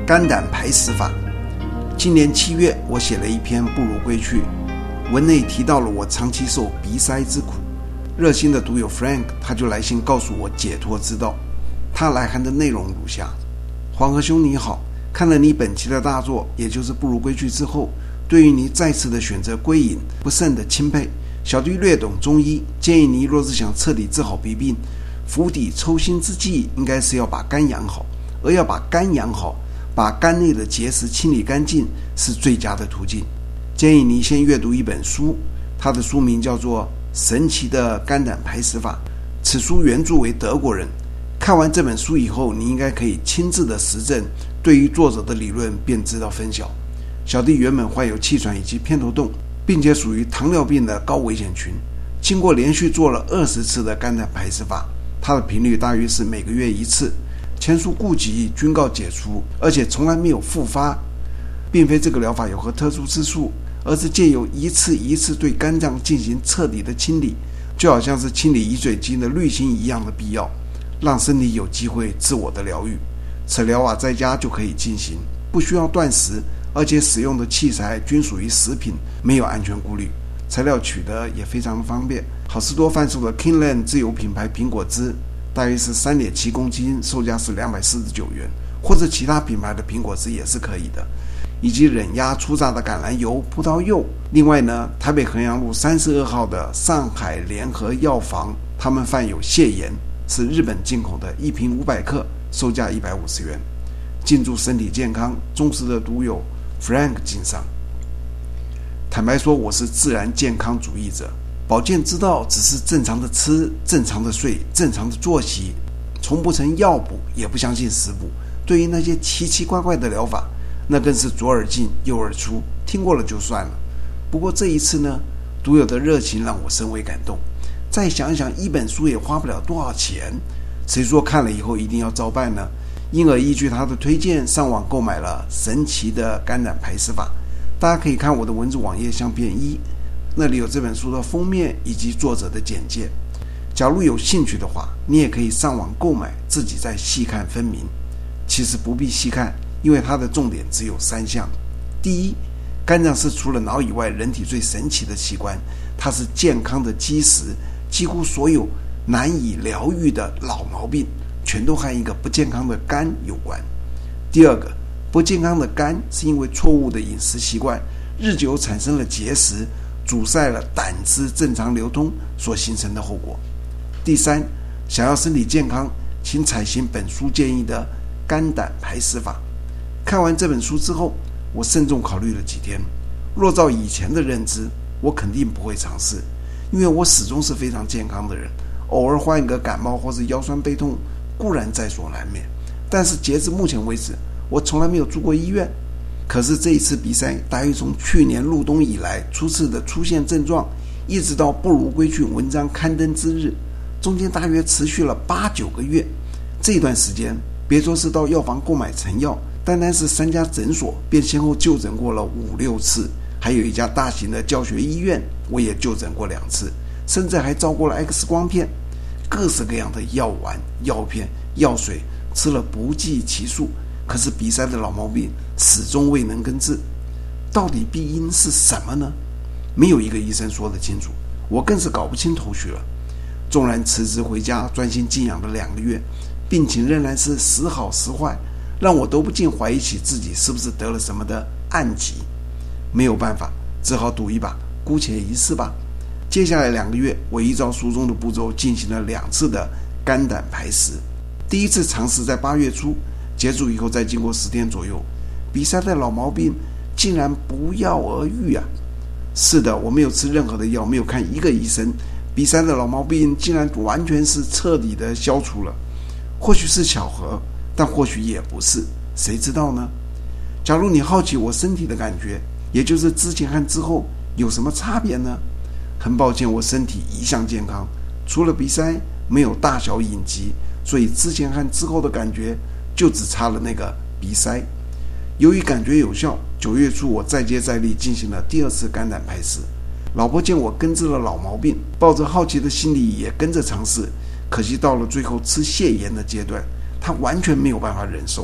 肝胆排石法。今年7月，我写了一篇《不如归去》，文内提到了我长期受鼻塞之苦。热心的读友 Frank 他就来信告诉我解脱之道。他来函的内容如下：黄河兄你好，看了你本期的大作，也就是《不如归去》之后，对于你再次的选择归隐不甚的钦佩。小弟略懂中医，建议你若是想彻底治好鼻病，釜底抽薪之计应该是要把肝养好，而要把肝养好，把肝内的结石清理干净是最佳的途径。建议你先阅读一本书，它的书名叫做《神奇的肝胆排石法》，此书原著为德国人。看完这本书以后，你应该可以亲自的实证，对于作者的理论便知道分晓。小弟原本患有气喘以及偏头痛，并且属于糖尿病的高危险群，经过连续做了20次的肝胆排石法，它的频率大约是每个月1次，前述顾及均告解除，而且从来没有复发。并非这个疗法有何特殊之处，而是借由一次一次对肝脏进行彻底的清理，就好像是清理饮水机的滤芯一样的必要，让身体有机会自我的疗愈。此疗法在家就可以进行，不需要断食，而且使用的器材均属于食品，没有安全顾虑，材料取得也非常方便。好事多贩售的 Kingland 自有品牌苹果汁大约是 3.7 公斤，售价是249元，或者其他品牌的苹果汁也是可以的，以及冷压初榨的橄榄油、葡萄柚。另外呢，台北衡阳路32号的上海联合药房，他们贩有泻盐，是日本进口的，一瓶500克，售价150元。敬祝身体健康，忠实的读友 Frank 敬上。坦白说，我是自然健康主义者，保健之道只是正常的吃、正常的睡、正常的作息，从不曾药补，也不相信食补。对于那些奇奇怪怪的疗法，那更是左耳进右耳出，听过了就算了。不过这一次呢，读友的热情让我深为感动。再想想，一本书也花不了多少钱，谁说看了以后一定要照办呢？因而依据他的推荐，上网购买了《神奇的肝胆排石法》。大家可以看我的文字网页相片1，那里有这本书的封面以及作者的简介。假如有兴趣的话，你也可以上网购买，自己再细看分明。其实不必细看，因为它的重点只有3项。第一，肝脏是除了脑以外人体最神奇的器官，它是健康的基石，几乎所有难以疗愈的老毛病全都和一个不健康的肝有关。第二个，不健康的肝是因为错误的饮食习惯，日久产生了结石，阻塞了胆汁正常流通所形成的后果。第三，想要身体健康，请采行本书建议的肝胆排石法。看完这本书之后，我慎重考虑了几天，若照以前的认知，我肯定不会尝试，因为我始终是非常健康的人，偶尔患一个感冒或是腰酸背痛固然在所难免，但是截至目前为止，我从来没有住过医院。可是这一次鼻塞大约从去年入冬以来初次的出现症状，一直到不如归去文章刊登之日，中间大约持续了8-9个月。这段时间别说是到药房购买成药，单单是3家诊所便先后就诊过了5-6次，还有一家大型的教学医院我也就诊过2次，甚至还照过了 X 光片。各式各样的药丸、药片、药水吃了不计其数，可是鼻塞的老毛病始终未能根治。到底病因是什么呢？没有一个医生说得清楚，我更是搞不清头绪了。纵然辞职回家专心静养了2个月，病情仍然是时好时坏，让我都不禁怀疑起自己是不是得了什么的暗疾。没有办法，只好赌一把，姑且一试吧。接下来2个月，我依照书中的步骤进行了2次的肝胆排石。第一次尝试在8月初，结束以后再经过10天左右，鼻塞的老毛病竟然不药而愈啊！是的，我没有吃任何的药，没有看一个医生，鼻塞的老毛病竟然完全是彻底的消除了。或许是巧合，但或许也不是，谁知道呢？假如你好奇我身体的感觉，也就是之前和之后有什么差别呢？很抱歉，我身体一向健康，除了鼻塞没有大小隐疾，所以之前和之后的感觉就只差了那个鼻塞。由于感觉有效，9月初我再接再厉进行了第2次肝胆排石。老婆见我根治了老毛病，抱着好奇的心理也跟着尝试，可惜到了最后吃泻盐的阶段，她完全没有办法忍受，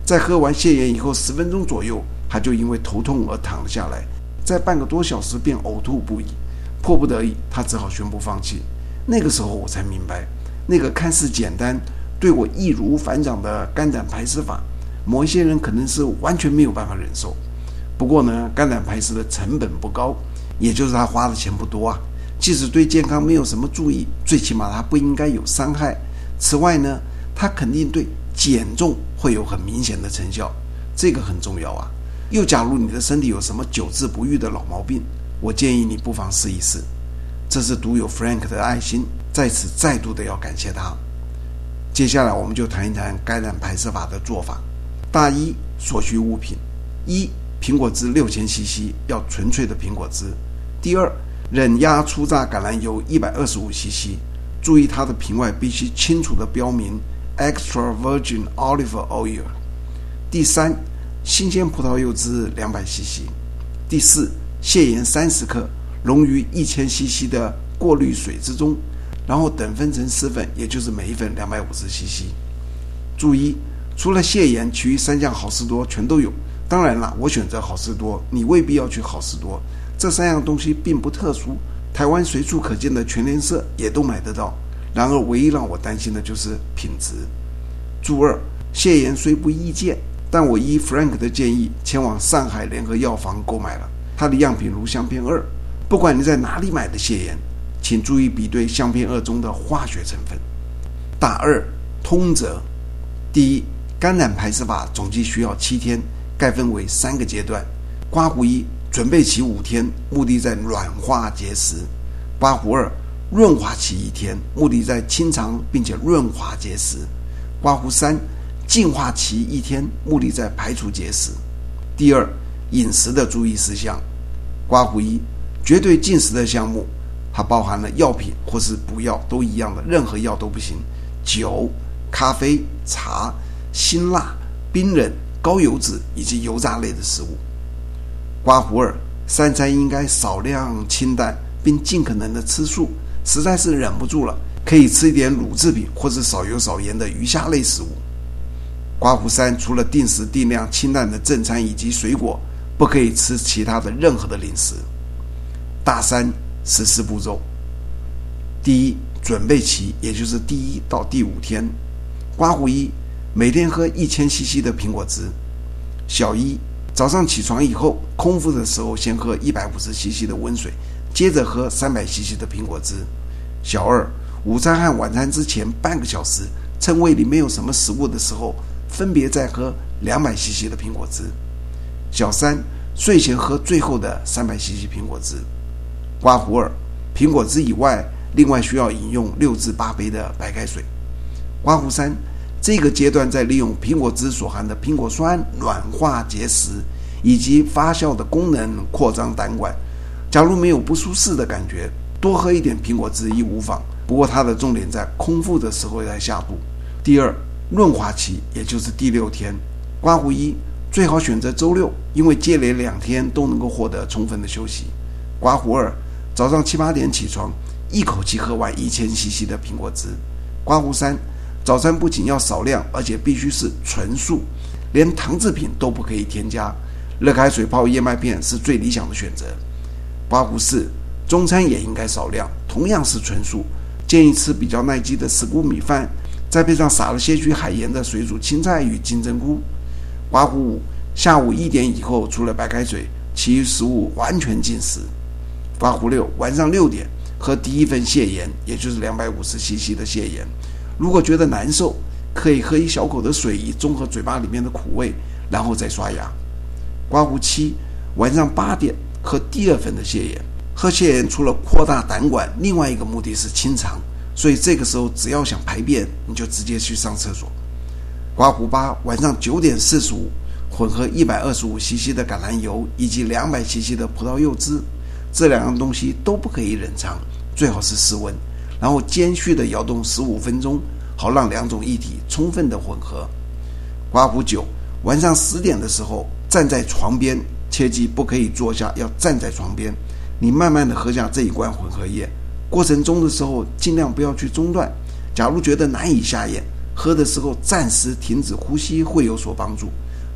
在喝完泻盐以后10分钟左右，他就因为头痛而躺了下来，在半个多小时便呕吐不已。迫不得已，他只好宣布放弃。那个时候我才明白，那个看似简单、对我易如反掌的肝胆排石法，某一些人可能是完全没有办法忍受。不过呢，肝胆排石的成本不高，也就是他花的钱不多啊。即使对健康没有什么注意，最起码他不应该有伤害。此外呢，他肯定对减重会有很明显的成效，这个很重要啊。又假如你的身体有什么久治不愈的老毛病，我建议你不妨试一试。这是独有 Frank 的爱心，在此再度的要感谢他。接下来我们就谈一谈肝胆排石法的做法。大一，所需物品：一、苹果汁6000cc，要纯粹的苹果汁。第二，冷压初榨橄榄油125cc，注意它的瓶外必须清楚的标明 Extra Virgin Olive Oil。第三，新鲜葡萄柚汁200cc。第四，泻盐30克，溶于1000cc 的过滤水之中，然后等分成10份，也就是每一份250cc。注意，除了泻盐，其余3项好事多全都有。当然了，我选择好事多，你未必要去好事多。这3样东西并不特殊，台湾随处可见的全联社也都买得到。然而唯一让我担心的就是品质。注二，泻盐虽不易见，但我依 Frank 的建议前往上海联合药房购买了，它的样品如相片2。不管你在哪里买的泻盐，请注意比对相片2中的化学成分。大二，通则：第一，肝胆排石法总计需要7天，概分为3个阶段。刮胡1，准备期5天，目的在软化结石；刮胡2，润滑期1天，目的在清肠并且润滑结石；刮胡3，净化期1天，目的在排除结石。第二，饮食的注意事项。刮胡1，绝对禁食的项目，它包含了药品或是补药都一样的，任何药都不行。酒、咖啡、茶、辛辣、冰冷、高油脂以及油炸类的食物。刮胡2，3餐应该少量清淡，并尽可能的吃素，实在是忍不住了，可以吃一点乳制品或是少油少盐的鱼虾类食物。刮胡3，除了定时定量清淡的正餐以及水果，不可以吃其他的任何的零食。大3，实施步骤。第一，准备期，也就是第1到第5天。刮胡1，每天喝1000cc 的苹果汁。小1，早上起床以后，空腹的时候先喝150cc 的温水，接着喝300cc的苹果汁。小2，午餐和晚餐之前半个小时，趁胃里没有什么食物的时候，分别再喝200cc 的苹果汁。小3，睡前喝最后的300cc 苹果汁。刮胡2，苹果汁以外，另外需要饮用6至8杯的白开水。刮胡3，这个阶段在利用苹果汁所含的苹果酸软化结石以及发酵的功能扩张胆管。假如没有不舒适的感觉，多喝一点苹果汁亦无妨，不过它的重点在空腹的时候来下肚。第二，润滑期，也就是第6天。刮胡1，最好选择周6，因为接连2天都能够获得充分的休息。刮胡2，早上7、8点起床，一口气喝完1000cc的苹果汁。刮胡3，早餐不仅要少量，而且必须是纯素，连糖制品都不可以添加。热开水泡燕麦片是最理想的选择。刮胡4，中餐也应该少量，同样是纯素，建议吃比较耐饥的石谷米饭，再配上撒了些许海盐的水煮青菜与金针菇。刮胡5，下午1点以后除了白开水，其余食物完全禁食。刮胡6，晚上6点喝第1份泻盐，也就是 250cc 的泻盐。如果觉得难受，可以喝一小口的水以中和嘴巴里面的苦味，然后再刷牙。刮胡7，晚上8点喝第2份的泻盐。喝泻盐除了扩大胆管，另外一个目的是清肠，所以这个时候只要想排便，你就直接去上厕所。刮胡8，晚上9点45混合125cc 的橄榄油以及200cc 的葡萄柚汁，这2样东西都不可以冷藏，最好是室温，然后间续的摇动15分钟，好让2种液体充分的混合。刮胡9，晚上10点的时候站在床边，切记不可以坐下，要站在床边，你慢慢的喝下这一罐混合液，过程中的时候尽量不要去中断，假如觉得难以下咽，喝的时候暂时停止呼吸会有所帮助。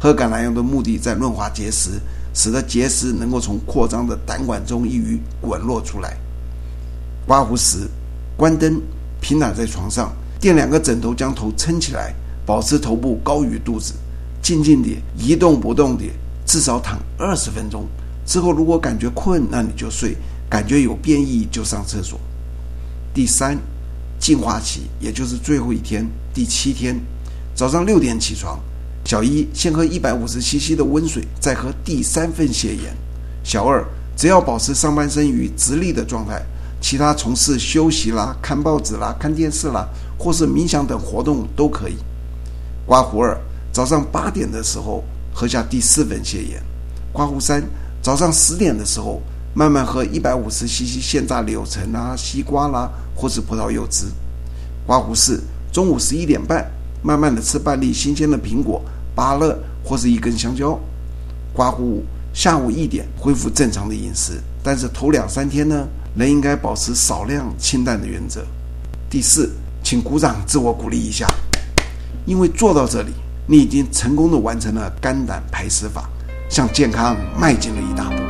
喝橄榄油的目的在润滑结石，使得结石能够从扩张的胆管中一隅滚落出来。刮胡时，关灯，平躺在床上，垫2个枕头将头撑起来，保持头部高于肚子，静静地一动不动地至少躺20分钟。之后如果感觉困，那你就睡，感觉有变异就上厕所。第3，净化期，也就是最后一天，第7天，早上6点起床。小1，先喝150cc 的温水，再喝第3份泻盐。小2，只要保持上半身于直立的状态，其他从事休息啦、看报纸啦、看电视啦，或是冥想等活动都可以。刮胡2，早上8点的时候喝下第4份泻盐。刮胡3，早上10点的时候慢慢喝150cc 现榨柳橙啦、西瓜啦，或是葡萄柚汁。刮胡4，中午11点半慢慢的吃半粒新鲜的苹果、芭乐或是1根香蕉。刮胡5，下午1点恢复正常的饮食，但是头2-3天呢，人应该保持少量清淡的原则。第4，请鼓掌自我鼓励一下，因为做到这里，你已经成功的完成了肝胆排石法，向健康迈进了一大步。